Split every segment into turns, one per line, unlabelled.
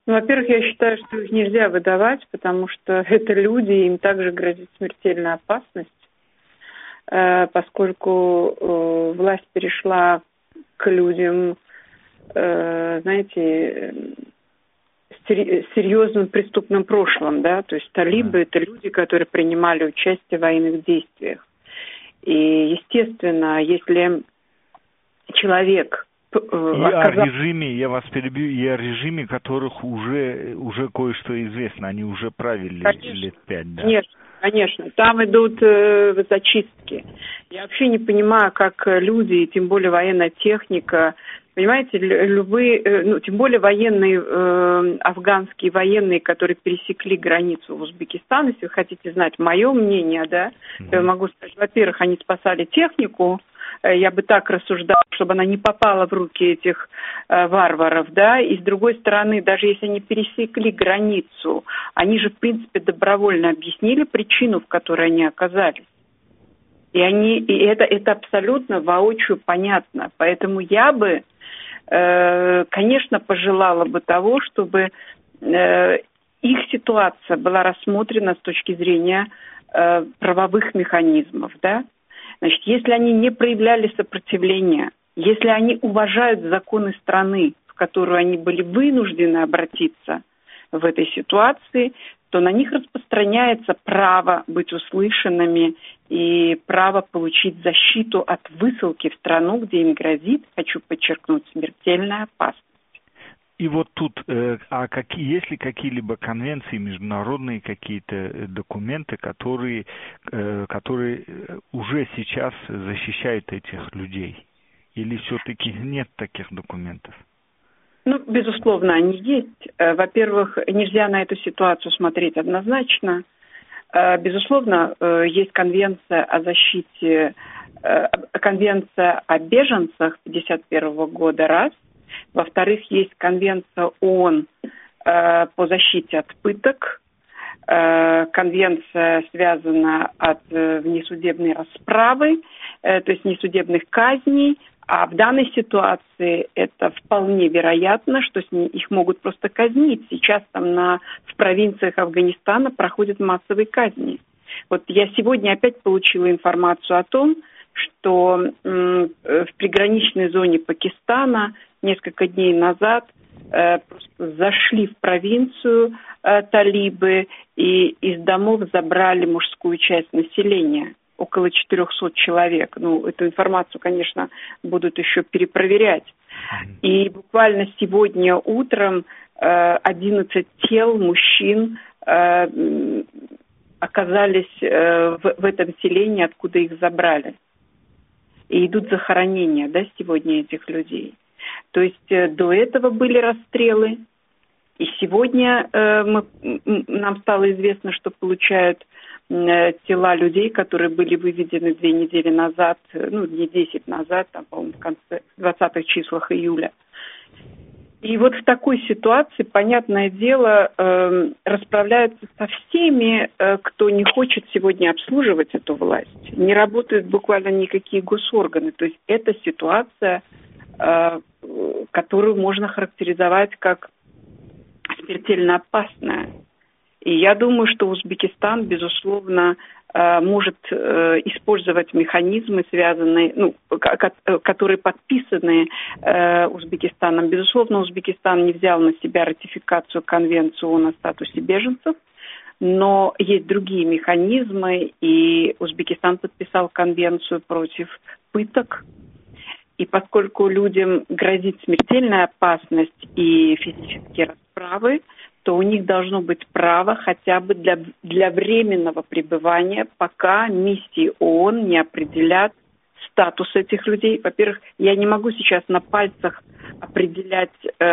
Ну, во-первых, я считаю, что их нельзя выдавать, потому что это люди, им также грозит смертельная опасность, поскольку власть перешла к людям, знаете, с серьезным преступным прошлым, да, то есть талибы – это люди, которые принимали участие в военных действиях. И, естественно, если человек
о режиме, я вас перебью, и о режиме, которых уже кое-что известно, они уже правили лет 5, да?
Конечно, там идут зачистки. Я вообще не понимаю, как люди, и тем более военная техника, понимаете, тем более военные, афганские военные, которые пересекли границу в Узбекистан, если вы хотите знать мое мнение, да, я могу сказать, во-первых, они спасали технику, я бы так рассуждала, чтобы она не попала в руки этих варваров, да, и с другой стороны, даже если они пересекли границу, они же, в принципе, добровольно объяснили причину, в которой они оказались. И это абсолютно воочию понятно. Поэтому я бы, конечно, пожелала бы того, чтобы их ситуация была рассмотрена с точки зрения правовых механизмов, да. Значит, если они не проявляли сопротивления, если они уважают законы страны, в которую они были вынуждены обратиться в этой ситуации, то на них распространяется право быть услышанными и право получить защиту от высылки в страну, где им грозит, хочу подчеркнуть, смертельная опасность.
И вот тут, есть ли какие-либо конвенции, международные какие-то документы, которые уже сейчас защищают этих людей? Или все-таки нет таких документов?
Ну, безусловно, они есть. Во-первых, нельзя на эту ситуацию смотреть однозначно. Безусловно, есть конвенция о защите, конвенция о беженцах 1951 года, раз. Во-вторых, есть конвенция ООН по защите от пыток. Конвенция связана от внесудебной расправы, то есть внесудебных казней. А в данной ситуации это вполне вероятно, что их могут просто казнить. Сейчас там в провинциях Афганистана проходят массовые казни. Вот я сегодня опять получила информацию о том, что в приграничной зоне Пакистана несколько дней назад просто зашли в провинцию талибы и из домов забрали мужскую часть населения. Около 400 человек. Ну, эту информацию, конечно, будут еще перепроверять. И буквально сегодня утром 11 тел мужчин оказались в этом селении, откуда их забрали. И идут захоронения, да, сегодня этих людей. То есть до этого были расстрелы, и сегодня нам стало известно, что получают тела людей, которые были выведены 2 недели назад, дней 10 назад, там, по-моему, в конце 20-х числах июля. И вот в такой ситуации, понятное дело, расправляются со всеми, кто не хочет сегодня обслуживать эту власть. Не работают буквально никакие госорганы. То есть это ситуация, которую можно характеризовать как смертельно опасная. И я думаю, что Узбекистан, безусловно, может использовать механизмы, связанные, которые подписаны Узбекистаном. Безусловно, Узбекистан не взял на себя ратификацию Конвенции ООН о статусе беженцев, но есть другие механизмы, и Узбекистан подписал Конвенцию против пыток. И поскольку людям грозит смертельная опасность и физические расправы, то у них должно быть право хотя бы для временного пребывания, пока миссии ООН не определят статус этих людей. Во-первых, я не могу сейчас на пальцах определять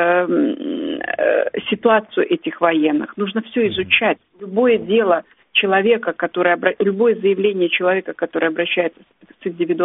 ситуацию этих военных. Нужно все изучать. Любое дело человека, любое заявление человека, который обращается с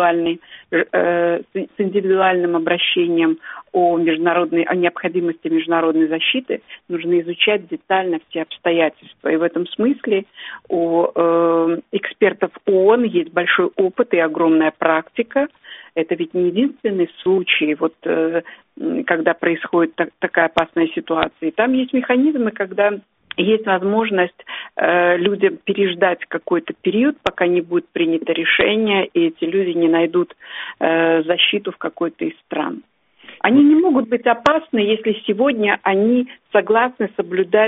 индивидуальным обращением о необходимости международной защиты, нужно изучать детально все обстоятельства. И в этом смысле у экспертов ООН есть большой опыт и огромная практика. Это ведь не единственный случай, когда происходит такая опасная ситуация. И там есть механизмы, когда есть возможность людям переждать какой-то период, пока не будет принято решение, и эти люди не найдут защиту в какой-то из стран. Они не могут быть опасны, если сегодня они согласны соблюдать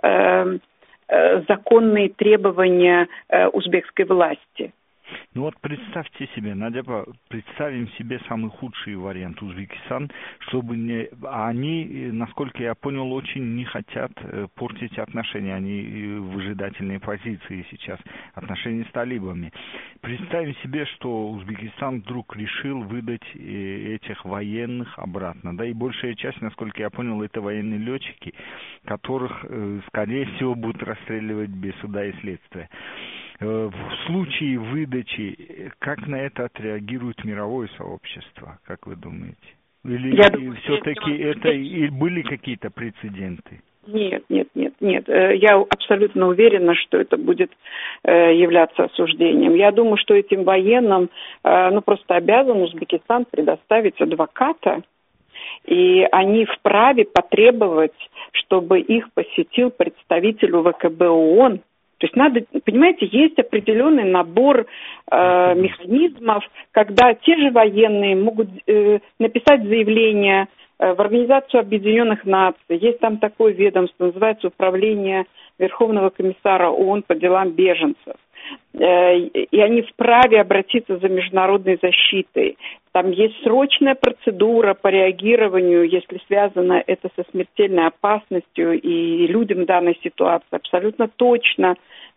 законные требования узбекской власти.
Ну вот представьте себе, Надя, представим себе самый худший вариант Узбекистан, чтобы они, насколько я понял, очень не хотят портить отношения, они в выжидательной позиции сейчас, отношения с талибами. Представим себе, что Узбекистан вдруг решил выдать этих военных обратно, да, и большая часть, насколько я понял, это военные летчики, которых, скорее всего, будут расстреливать без суда и следствия. В случае выдачи, как на это отреагирует мировое сообщество, как вы думаете? Или все-таки это и были какие-то прецеденты?
Нет. Я абсолютно уверена, что это будет являться осуждением. Я думаю, что этим военным просто обязан Узбекистан предоставить адвоката, и они вправе потребовать, чтобы их посетил представитель УВКБ ООН. То есть надо, понимаете, есть определенный набор механизмов, когда те же военные могут написать заявление в Организацию Объединенных Наций. Есть там такое ведомство, называется Управление Верховного комиссара ООН по делам беженцев. И они вправе обратиться за международной защитой. Там есть срочная процедура по реагированию, если связано это со смертельной опасностью, и людям в данной ситуации абсолютно точно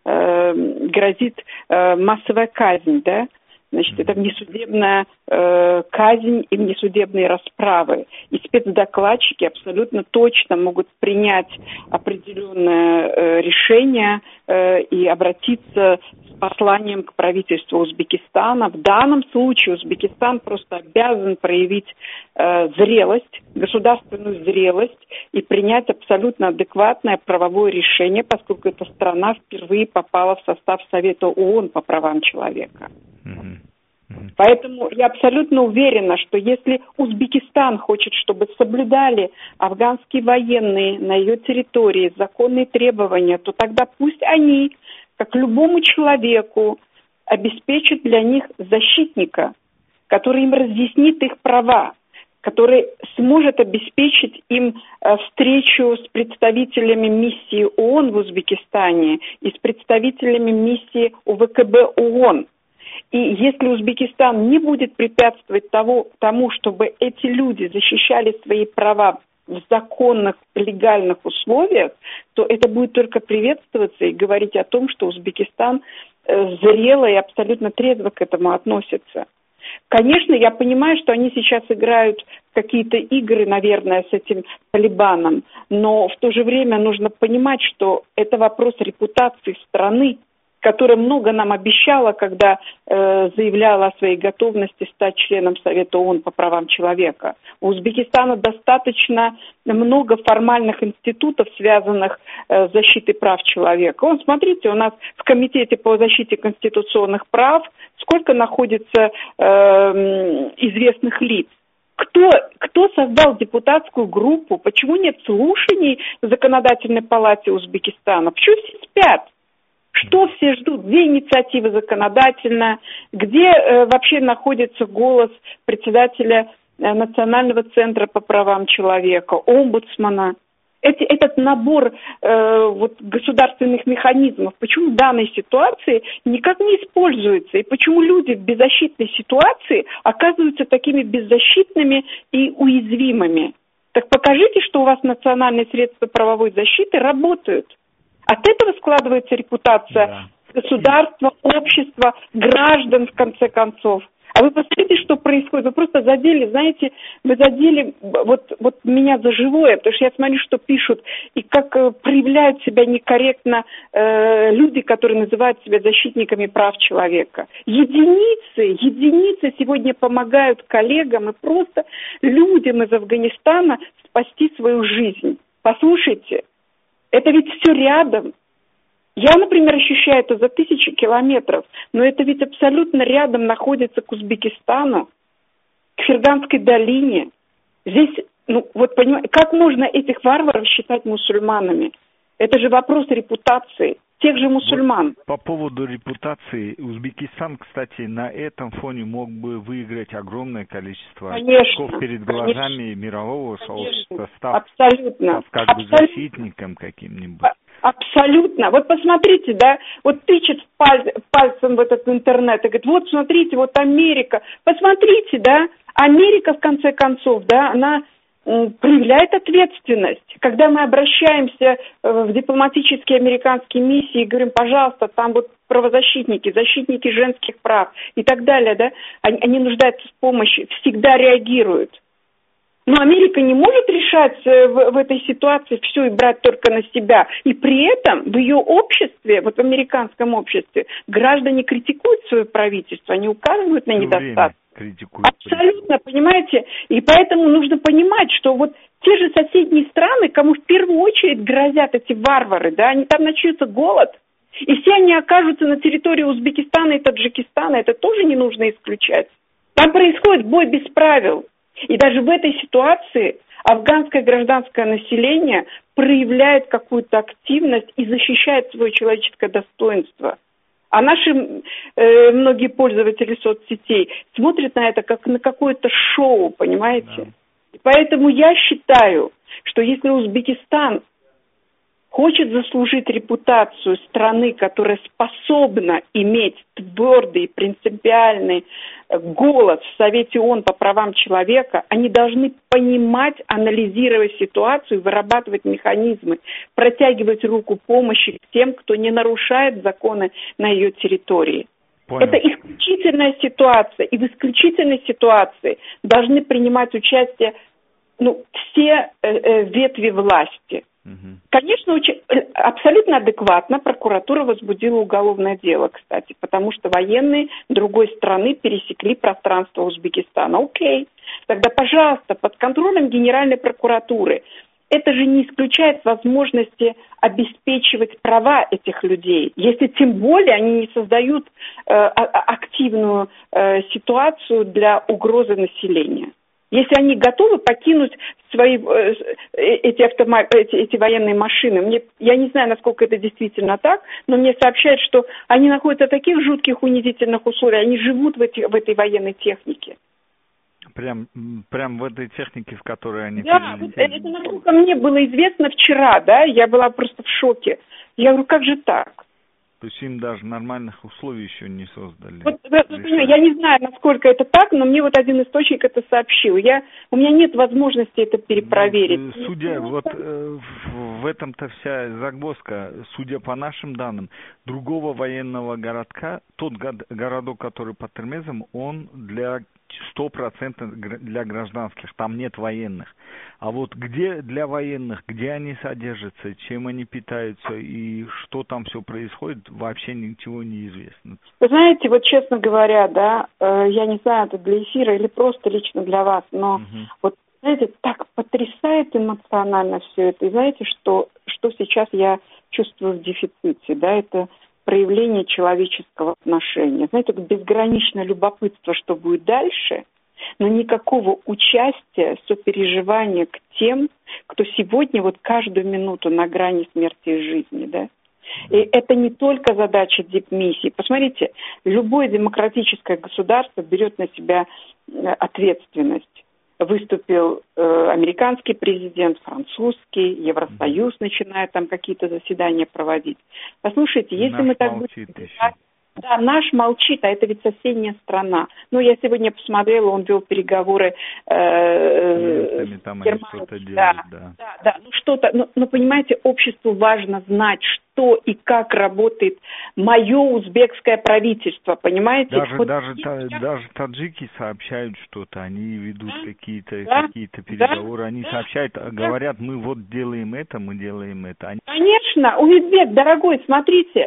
грозит массовая казнь, да? Значит, это внесудебная казнь и внесудебные расправы. И спецдокладчики абсолютно точно могут принять определенное решение и обратиться с посланием к правительству Узбекистана. В данном случае Узбекистан просто обязан проявить зрелость, государственную зрелость и принять абсолютно адекватное правовое решение, поскольку эта страна впервые попала в состав Совета ООН по правам человека. Поэтому я абсолютно уверена, что если Узбекистан хочет, чтобы соблюдали афганские военные на ее территории законные требования, то тогда пусть они, как любому человеку, обеспечат для них защитника, который им разъяснит их права, который сможет обеспечить им встречу с представителями миссии ООН в Узбекистане и с представителями миссии УВКБ ООН. И если Узбекистан не будет препятствовать тому, чтобы эти люди защищали свои права в законных, легальных условиях, то это будет только приветствоваться и говорить о том, что Узбекистан зрело и абсолютно трезво к этому относится. Конечно, я понимаю, что они сейчас играют какие-то игры, наверное, с этим талибаном, но в то же время нужно понимать, что это вопрос репутации страны, которая много нам обещала, когда заявляла о своей готовности стать членом Совета ООН по правам человека. У Узбекистана достаточно много формальных институтов, связанных с защитой прав человека. Смотрите, у нас в Комитете по защите конституционных прав сколько находится известных лиц. Кто создал депутатскую группу? Почему нет слушаний в Законодательной палате Узбекистана? Почему все спят? Что все ждут? Где инициатива законодательная? Где вообще находится голос председателя Национального центра по правам человека, омбудсмана? Этот набор государственных механизмов, почему в данной ситуации никак не используется? И почему люди в беззащитной ситуации оказываются такими беззащитными и уязвимыми? Так покажите, что у вас национальные средства правовой защиты работают. От этого складывается репутация государства, общества, граждан, в конце концов. А вы посмотрите, что происходит. Вы просто задели, знаете, вы задели вот меня за живое, потому что я смотрю, что пишут, и как проявляют себя некорректно люди, которые называют себя защитниками прав человека. Единицы сегодня помогают коллегам и просто людям из Афганистана спасти свою жизнь. Послушайте, это ведь все рядом. Я, например, ощущаю это за 1000 километров, но это ведь абсолютно рядом находится к Узбекистану, к Ферганской долине. Здесь, вот понимаете, как можно этих варваров считать мусульманами? Это же вопрос репутации тех же мусульман.
Вот по поводу репутации, Узбекистан, кстати, на этом фоне мог бы выиграть огромное количество очков перед глазами мирового сообщества, став как бы защитником каким-нибудь.
Абсолютно. Вот посмотрите, да, вот тычет пальцем в этот интернет и говорит, вот смотрите, вот Америка. Посмотрите, да, Америка, в конце концов, да, она проявляет ответственность. Когда мы обращаемся в дипломатические американские миссии и говорим, пожалуйста, там вот правозащитники, защитники женских прав и так далее, да, они нуждаются в помощи, всегда реагируют. Но Америка не может решать в этой ситуации все и брать только на себя. И при этом в ее обществе, вот в американском обществе, граждане критикуют свое правительство, они указывают на недостатки. Абсолютно, понимаете? И поэтому нужно понимать, что вот те же соседние страны, кому в первую очередь грозят эти варвары, да, они там начнется голод. И все они окажутся на территории Узбекистана и Таджикистана, это тоже не нужно исключать. Там происходит бой без правил. И даже в этой ситуации афганское гражданское население проявляет какую-то активность и защищает свое человеческое достоинство. А наши многие пользователи соцсетей смотрят на это как на какое-то шоу, понимаете? Да. Поэтому я считаю, что если Узбекистан хочет заслужить репутацию страны, которая способна иметь твердый, принципиальный голос в Совете ООН по правам человека, они должны понимать, анализировать ситуацию, вырабатывать механизмы, протягивать руку помощи к тем, кто не нарушает законы на ее территории. Понял. Это исключительная ситуация, и в исключительной ситуации должны принимать участие все ветви власти. Конечно, абсолютно адекватно прокуратура возбудила уголовное дело, кстати, потому что военные другой страны пересекли пространство Узбекистана. Окей, тогда, пожалуйста, под контролем Генеральной прокуратуры. Это же не исключает возможности обеспечивать права этих людей, если тем более они не создают активную ситуацию для угрозы населения. Если они готовы покинуть свои эти военные машины, я не знаю, насколько это действительно так, но мне сообщают, что они находятся в таких жутких, унизительных условиях, они живут в этой военной технике.
Прям в этой технике, в которой они
перелетели? Да, это насколько мне было известно вчера, да, я была просто в шоке. Я говорю, как же так?
То есть им даже нормальных условий еще не создали.
Я не знаю, насколько это так, но мне вот один источник это сообщил. У меня нет возможности это перепроверить.
Судя, в этом-то вся загвоздка. Судя по нашим данным, другого военного городка, тот городок, который под Термезом, он для 100% для гражданских, там нет военных. А вот где для военных, где они содержатся, чем они питаются и что там все происходит, вообще ничего не известно.
Вы знаете, вот честно говоря, да, я не знаю, это для эфира или просто лично для вас, но вот, знаете, так потрясает эмоционально все это. И знаете, что сейчас я чувствую в дефиците, да, это проявление человеческого отношения. Знаете, безграничное любопытство, что будет дальше, но никакого участия, сопереживания к тем, кто сегодня вот каждую минуту на грани смерти и жизни, да. И это не только задача дипмиссии. Посмотрите, любое демократическое государство берет на себя ответственность. Выступил американский президент, французский, Евросоюз начинает там какие-то заседания проводить. Послушайте, если мы так будем... Да, наш молчит, а это ведь соседняя страна. Я сегодня посмотрела, он вел переговоры с Германией.
Да.
Но понимаете, обществу важно знать, что и как работает мое узбекское правительство, понимаете?
Даже таджики сообщают что-то, они ведут какие-то переговоры, они сообщают, говорят, мы вот делаем это, мы делаем это.
Конечно, Увидбек, дорогой, смотрите,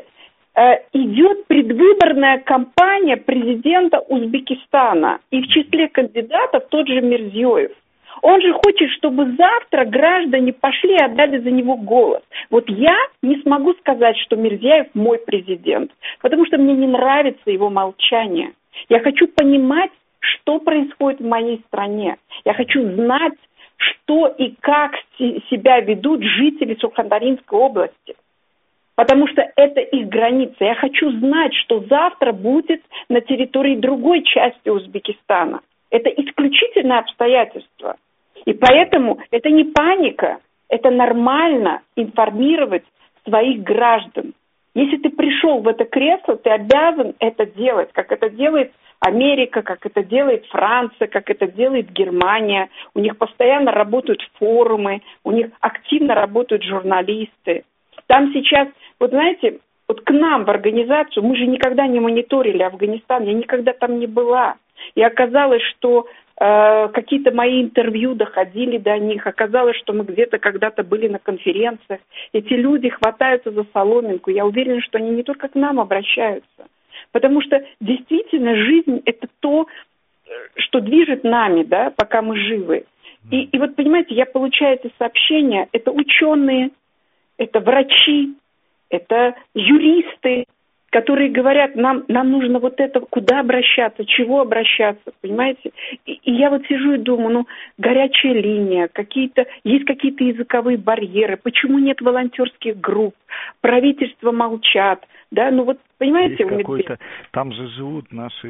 идет предвыборная кампания президента Узбекистана, и в числе кандидатов тот же Мирзиёев. Он же хочет, чтобы завтра граждане пошли и отдали за него голос. Вот я не смогу сказать, что Мирзиёев мой президент, потому что мне не нравится его молчание. Я хочу понимать, что происходит в моей стране. Я хочу знать, что и как себя ведут жители Сурхандаринской области. Потому что это их граница. Я хочу знать, что завтра будет на территории другой части Узбекистана. Это исключительное обстоятельство. И поэтому это не паника, это нормально информировать своих граждан. Если ты пришел в это кресло, ты обязан это делать, как это делает Америка, как это делает Франция, как это делает Германия. У них постоянно работают форумы, у них активно работают журналисты. Там сейчас, вот знаете, вот к нам в организацию, мы же никогда не мониторили Афганистан, я никогда там не была. И оказалось, что какие-то мои интервью доходили до них, оказалось, что мы где-то когда-то были на конференциях. Эти люди хватаются за соломинку. Я уверена, что они не только к нам обращаются. Потому что действительно жизнь – это то, что движет нами, да, пока мы живы. И вот, понимаете, я получаю эти сообщения, это ученые, это врачи, это юристы, которые говорят, нам нужно вот это, куда обращаться, чего обращаться, понимаете? И я вот сижу и думаю, горячая линия, есть какие-то языковые барьеры, почему нет волонтерских групп, правительства молчат, да, вот понимаете?
Есть какой-то, там же живут наши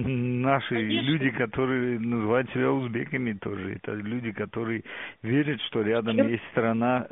люди, которые называют себя узбеками тоже, это люди, которые верят, что рядом есть страна,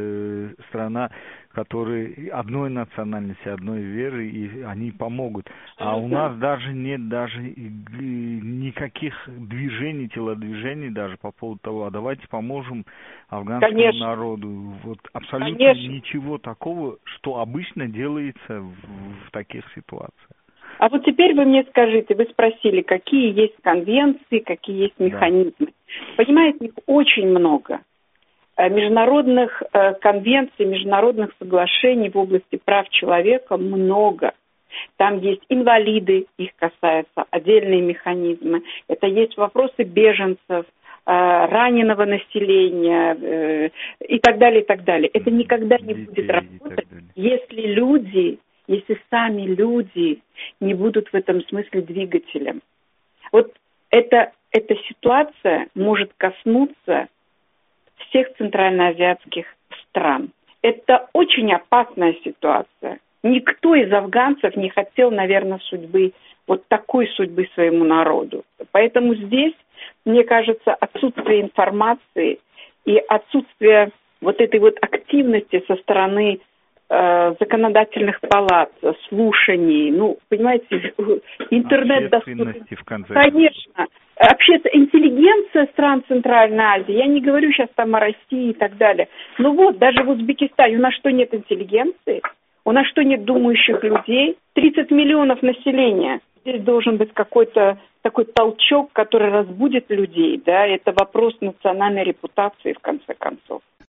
которые одной национальности, одной веры, и они помогут. А у нас даже нет никаких движений, телодвижений даже по поводу того, а давайте поможем афганскому народу. Вот абсолютно ничего такого, что обычно делается в таких ситуациях.
А вот теперь вы мне скажите, вы спросили, какие есть конвенции, какие есть механизмы. Да. Понимаете, их очень много. Международных конвенций, международных соглашений в области прав человека много. Там есть инвалиды, их касаются отдельные механизмы. Это есть вопросы беженцев, раненого населения и так далее, и так далее. Это никогда не будет работать, если сами люди не будут в этом смысле двигателем. Вот эта ситуация может коснуться всех центральноазиатских стран. Это очень опасная ситуация. Никто из афганцев не хотел, наверное, такой судьбы своему народу. Поэтому здесь, мне кажется, отсутствие информации и отсутствие вот этой вот активности со стороны законодательных палат, слушаний, понимаете, интернет доступен. Конечно. Интеллигенция стран Центральной Азии, я не говорю сейчас там о России и так далее, даже в Узбекистане у нас что, нет интеллигенции? У нас что, нет думающих людей? 30 миллионов населения. Здесь должен быть какой-то такой толчок, который разбудит людей, да, это вопрос национальной репутации в конце концов.